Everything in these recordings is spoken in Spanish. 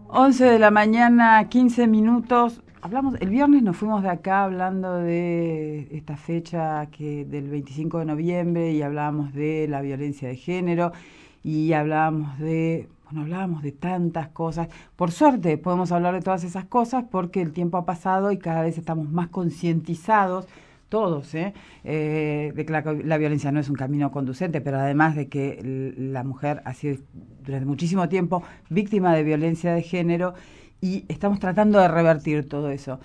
11 de la mañana, 15 minutos. Hablamos, el viernes nos fuimos de acá hablando de esta fecha del 25 de noviembre y hablábamos de la violencia de género y hablábamos de tantas cosas. Por suerte podemos hablar de todas esas cosas porque el tiempo ha pasado y cada vez estamos más concientizados todos, de que la violencia no es un camino conducente, pero además de que la mujer ha sido durante muchísimo tiempo víctima de violencia de género y estamos tratando de revertir todo eso.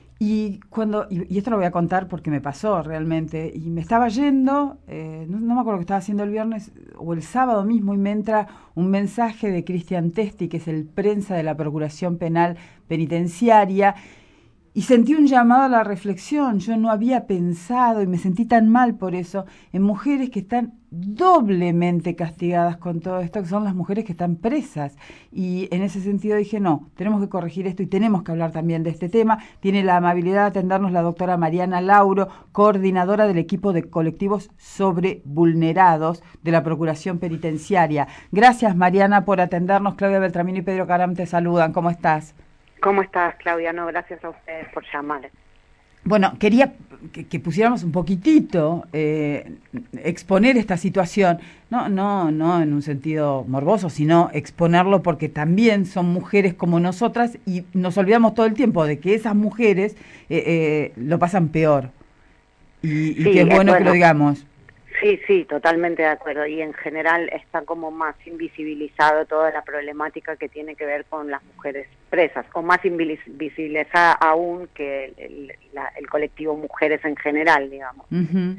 Y esto lo voy a contar porque me pasó realmente, y me estaba yendo, no me acuerdo qué estaba haciendo el viernes o el sábado mismo, y me entra un mensaje de Cristian Testi, que es el prensa de la Procuración Penal Penitenciaria, y sentí un llamado a la reflexión. Yo no había pensado, y me sentí tan mal por eso, en mujeres que están doblemente castigadas con todo esto, que son las mujeres que están presas. Y en ese sentido dije, no, tenemos que corregir esto y tenemos que hablar también de este tema. Tiene la amabilidad de atendernos la doctora Mariana Lauro, coordinadora del equipo de colectivos sobrevulnerados de la Procuración Penitenciaria. Gracias, Mariana, por atendernos. Claudia Beltramino y Pedro Caram te saludan. ¿Cómo estás? ¿Cómo estás, Claudia? No, gracias a ustedes por llamar. Bueno, quería que pusiéramos un poquitito, exponer esta situación, no en un sentido morboso, sino exponerlo porque también son mujeres como nosotras y nos olvidamos todo el tiempo de que esas mujeres lo pasan peor y que Sí, es bueno que lo bueno, digamos. sí, totalmente de acuerdo. Y en general está como más invisibilizado toda la problemática que tiene que ver con las mujeres presas, o más invisibilizada aún que el colectivo mujeres en general, digamos. Uh-huh.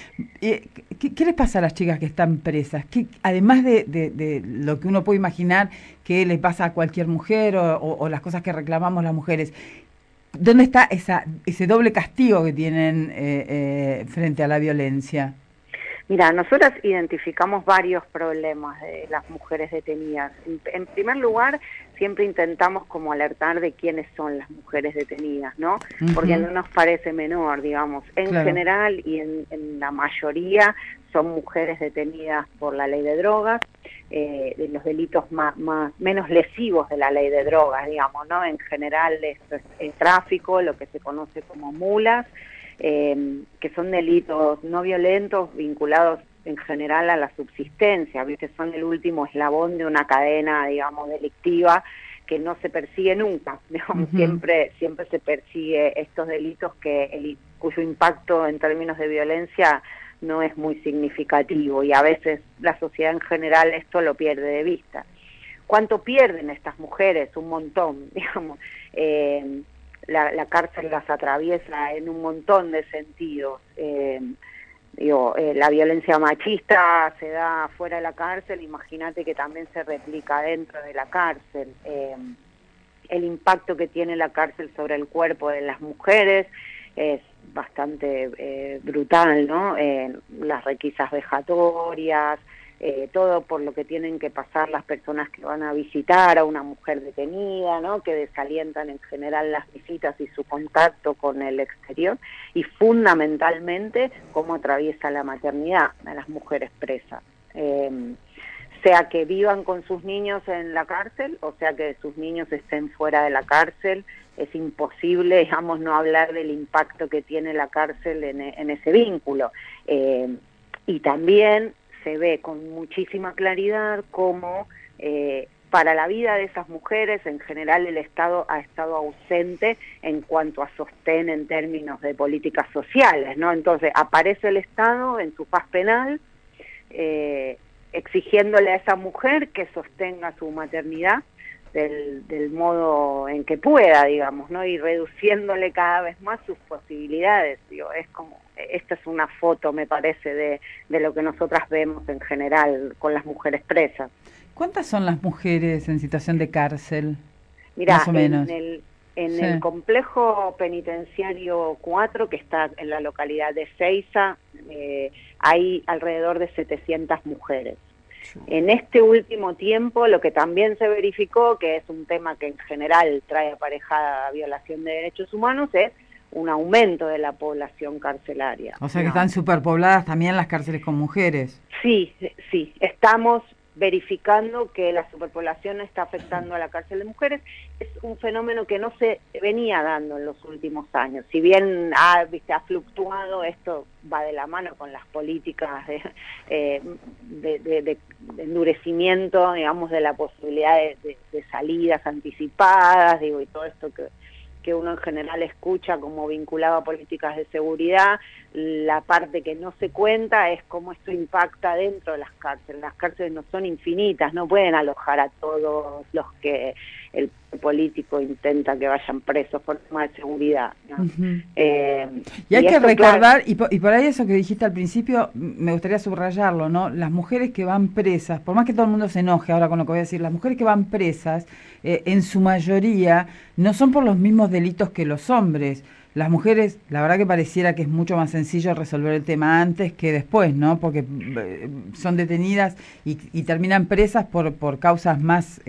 ¿Qué les pasa a las chicas que están presas? Además de lo que uno puede imaginar que les pasa a cualquier mujer o las cosas que reclamamos las mujeres, ¿dónde está ese doble castigo que tienen frente a la violencia? Mira, nosotras identificamos varios problemas de las mujeres detenidas. En primer lugar, siempre intentamos como alertar de quiénes son las mujeres detenidas, ¿no? Porque Uh-huh. no nos parece menor, digamos. En Claro. general y en la mayoría son mujeres detenidas por la ley de drogas, de los delitos menos lesivos de la ley de drogas, digamos, ¿no? En general es tráfico, lo que se conoce como mulas, que son delitos no violentos vinculados en general a la subsistencia, ¿viste? Son el último eslabón de una cadena, digamos, delictiva que no se persigue nunca, digamos, Uh-huh. siempre se persigue estos delitos cuyo impacto en términos de violencia no es muy significativo y a veces la sociedad en general esto lo pierde de vista. ¿Cuánto pierden estas mujeres? Un montón, digamos. La cárcel las atraviesa en un montón de sentidos. La violencia machista se da fuera de la cárcel, imagínate que también se replica dentro de la cárcel. El impacto que tiene la cárcel sobre el cuerpo de las mujeres es bastante brutal, ¿no? Las requisas vejatorias, todo por lo que tienen que pasar las personas que van a visitar a una mujer detenida, ¿no? Que desalientan en general las visitas y su contacto con el exterior, y fundamentalmente cómo atraviesa la maternidad a las mujeres presas. Sea que vivan con sus niños en la cárcel, o sea que sus niños estén fuera de la cárcel, es imposible, digamos, no hablar del impacto que tiene la cárcel en ese vínculo. Y también se ve con muchísima claridad cómo para la vida de esas mujeres en general el Estado ha estado ausente en cuanto a sostén en términos de políticas sociales, ¿no? Entonces aparece el Estado en su faz penal, exigiéndole a esa mujer que sostenga su maternidad del modo en que pueda, digamos, ¿no? Y reduciéndole cada vez más sus posibilidades. Digo, es como, esta es una foto, me parece, de lo que nosotras vemos en general con las mujeres presas. ¿Cuántas son las mujeres en situación de cárcel? Más Mirá, o menos. en Sí. el complejo penitenciario 4, que está en la localidad de Seiza, hay alrededor de 700 mujeres. En este último tiempo, lo que también se verificó, que es un tema que en general trae aparejada violación de derechos humanos, es un aumento de la población carcelaria. O sea que están No. superpobladas también las cárceles con mujeres. Sí, estamos verificando que la superpoblación está afectando a la cárcel de mujeres. Es un fenómeno que no se venía dando en los últimos años. Si bien ha fluctuado, esto va de la mano con las políticas de endurecimiento, digamos, de la posibilidad de salidas anticipadas, digo, y todo esto que uno en general escucha como vinculado a políticas de seguridad. La parte que no se cuenta es cómo esto impacta dentro de las cárceles. Las cárceles no son infinitas, no pueden alojar a todos los que el político intenta que vayan presos por tema de seguridad, ¿no? Uh-huh. Y hay que recordar, claro, y por ahí eso que dijiste al principio, me gustaría subrayarlo, ¿no? Las mujeres que van presas, por más que todo el mundo se enoje ahora con lo que voy a decir, las mujeres que van presas, en su mayoría, no son por los mismos delitos que los hombres. Las mujeres, la verdad que pareciera que es mucho más sencillo resolver el tema antes que después, ¿no? Porque son detenidas y terminan presas por causas más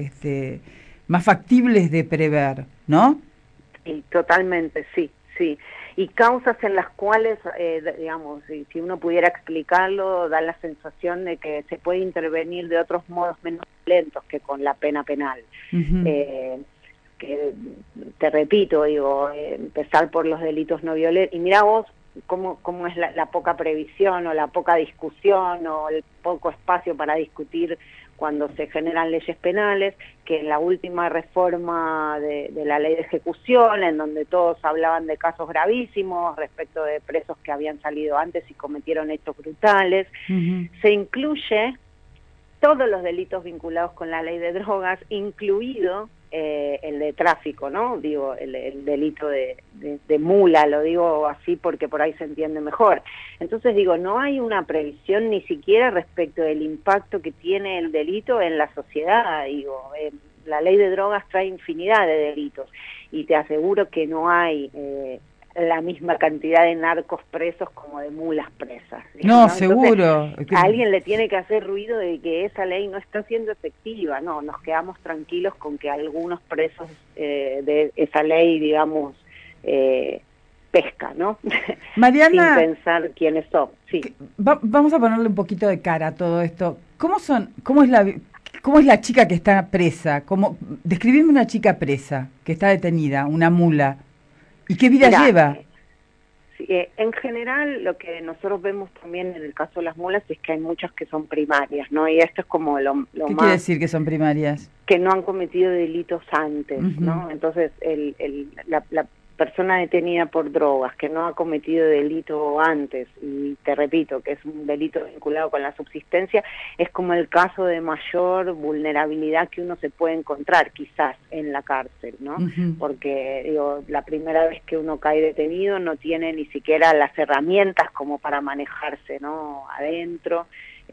más factibles de prever, ¿no? Sí, totalmente, sí. Y causas en las cuales, digamos, si uno pudiera explicarlo, da la sensación de que se puede intervenir de otros modos menos violentos que con la pena penal. Uh-huh. Que te repito, digo, empezar por los delitos no violentos. Y mirá vos cómo es la poca previsión o la poca discusión o el poco espacio para discutir cuando se generan leyes penales, que en la última reforma de la ley de ejecución, en donde todos hablaban de casos gravísimos respecto de presos que habían salido antes y cometieron hechos brutales, uh-huh, se incluye todos los delitos vinculados con la ley de drogas, incluido el de tráfico, ¿no? Digo, el delito de mula, lo digo así porque por ahí se entiende mejor. Entonces digo, no hay una previsión ni siquiera respecto del impacto que tiene el delito en la sociedad. Digo, la ley de drogas trae infinidad de delitos y te aseguro que no hay la misma cantidad de narcos presos como de mulas presas. No, seguro. Entonces, a alguien le tiene que hacer ruido de que esa ley no está siendo efectiva. No, nos quedamos tranquilos con que algunos presos de esa ley, digamos, pesca, ¿no? Mariana, sin pensar quiénes son. Sí. Vamos a ponerle un poquito de cara a todo esto. ¿Cómo es la chica que está presa? Describime una chica presa, que está detenida, una mula. ¿Y qué vida lleva? En general, lo que nosotros vemos también en el caso de las mulas es que hay muchas que son primarias, ¿no? Y esto es como lo ¿Qué más... ¿Qué quiere decir que son primarias? Que no han cometido delitos antes, uh-huh, ¿no? Entonces, la persona detenida por drogas que no ha cometido delito antes, y te repito que es un delito vinculado con la subsistencia, es como el caso de mayor vulnerabilidad que uno se puede encontrar quizás en la cárcel, ¿no? Uh-huh. Porque digo, la primera vez que uno cae detenido no tiene ni siquiera las herramientas como para manejarse, ¿no? Adentro,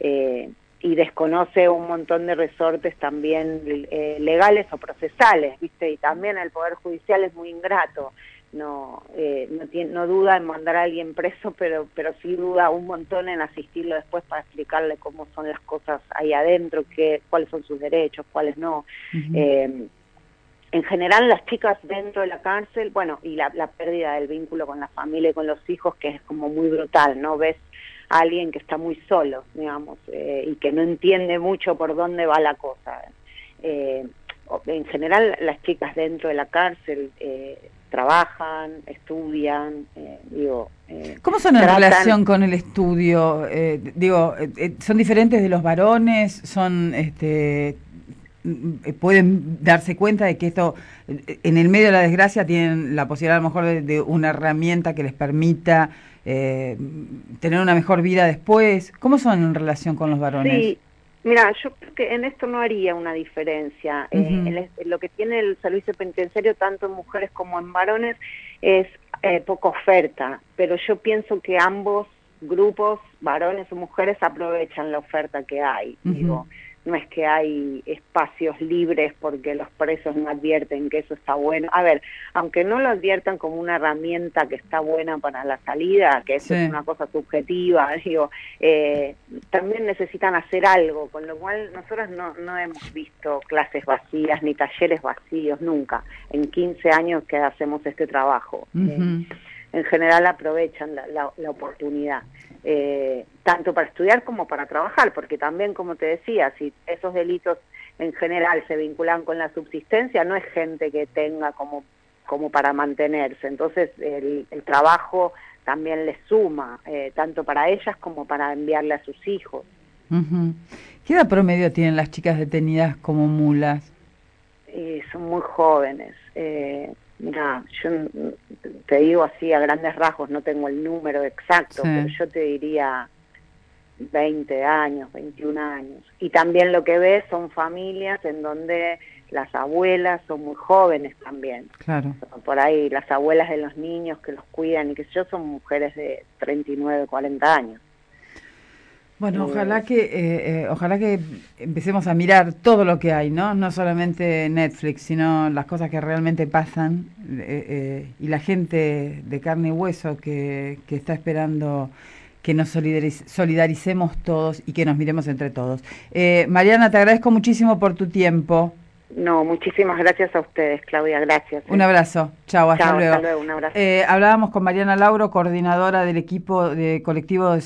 y desconoce un montón de resortes también legales o procesales, ¿viste? Y también el Poder Judicial es muy ingrato. No duda en mandar a alguien preso, pero sí duda un montón en asistirlo después para explicarle cómo son las cosas ahí adentro, cuáles son sus derechos, cuáles no. Uh-huh. En general, las chicas dentro de la cárcel, bueno, y la pérdida del vínculo con la familia y con los hijos, que es como muy brutal, ¿no? Ves a alguien que está muy solo, digamos, y que no entiende mucho por dónde va la cosa. En general, las chicas dentro de la cárcel trabajan, estudian, ¿Cómo son en relación con el estudio? ¿Son diferentes de los varones? ¿Son, pueden darse cuenta de que esto, en el medio de la desgracia, tienen la posibilidad a lo mejor de una herramienta que les permita tener una mejor vida después? ¿Cómo son en relación con los varones? Sí. Mira, yo creo que en esto no haría una diferencia. Uh-huh. Lo que tiene el servicio penitenciario, tanto en mujeres como en varones, es poca oferta, pero yo pienso que ambos grupos, varones o mujeres, aprovechan la oferta que hay. Uh-huh. Digo, no es que hay espacios libres porque los presos no advierten que eso está bueno. A ver, aunque no lo adviertan como una herramienta que está buena para la salida, que eso es una cosa subjetiva, digo, también necesitan hacer algo, con lo cual nosotros no hemos visto clases vacías ni talleres vacíos nunca, en 15 años que hacemos este trabajo. Uh-huh. en general aprovechan la oportunidad, tanto para estudiar como para trabajar, porque también, como te decía, si esos delitos en general se vinculan con la subsistencia, no es gente que tenga como para mantenerse, entonces el trabajo también les suma, tanto para ellas como para enviarle a sus hijos. Ujú. ¿Qué edad promedio tienen las chicas detenidas como mulas? Son muy jóvenes. Mira, yo te digo así a grandes rasgos, no tengo el número exacto, Sí, pero yo te diría 20 años, 21 años. Y también lo que ves son familias en donde las abuelas son muy jóvenes también. claro. Por ahí las abuelas de los niños que los cuidan y que yo son mujeres de 39, 40 años. Bueno, Eh, ojalá que empecemos a mirar todo lo que hay, ¿no? No solamente Netflix, sino las cosas que realmente pasan y la gente de carne y hueso que está esperando que nos solidaricemos todos y que nos miremos entre todos. Mariana, te agradezco muchísimo por tu tiempo. no, muchísimas gracias a ustedes, Claudia, gracias. Un abrazo. Chao, hasta Chao, hasta luego. luego, un abrazo. Hablábamos con Mariana Lauro, coordinadora del equipo de colectivos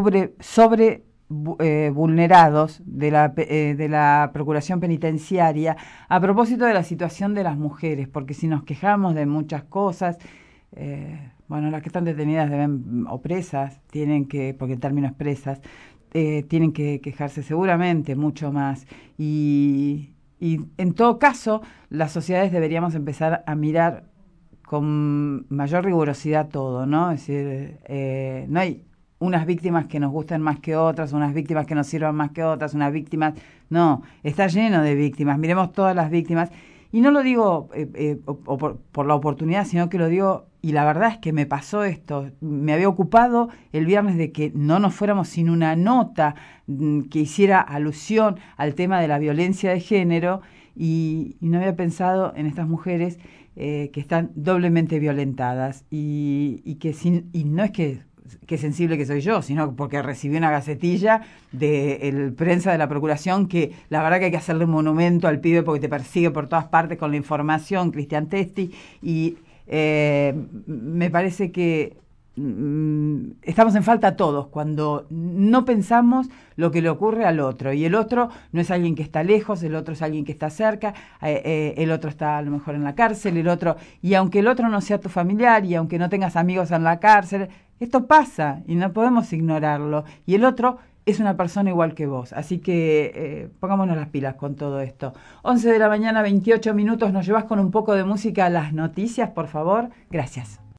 vulnerados de la Procuración Penitenciaria, a propósito de la situación de las mujeres, porque si nos quejamos de muchas cosas, bueno, las que están detenidas o presas, tienen que, porque el término es presas, tienen que quejarse seguramente mucho más. Y en todo caso, las sociedades deberíamos empezar a mirar con mayor rigurosidad todo, ¿no? Es decir, no hay unas víctimas que nos gusten más que otras, unas víctimas que nos sirvan más que otras, unas víctimas... No, está lleno de víctimas, miremos todas las víctimas. Y no lo digo por la oportunidad, sino que lo digo, y la verdad es que me pasó esto, me había ocupado el viernes de que no nos fuéramos sin una nota que hiciera alusión al tema de la violencia de género, y no había pensado en estas mujeres que están doblemente violentadas y no es que sensible que soy yo, sino porque recibí una gacetilla de prensa de la Procuración que la verdad que hay que hacerle un monumento al pibe porque te persigue por todas partes con la información, Cristian Testi, y me parece que estamos en falta todos cuando no pensamos lo que le ocurre al otro, y el otro no es alguien que está lejos, el otro es alguien que está cerca, el otro está a lo mejor en la cárcel, el otro, y aunque el otro no sea tu familiar y aunque no tengas amigos en la cárcel, esto pasa y no podemos ignorarlo, y el otro es una persona igual que vos, así que pongámonos las pilas con todo esto. 11 de la mañana, 28 minutos, nos llevas con un poco de música a las noticias, por favor. Gracias.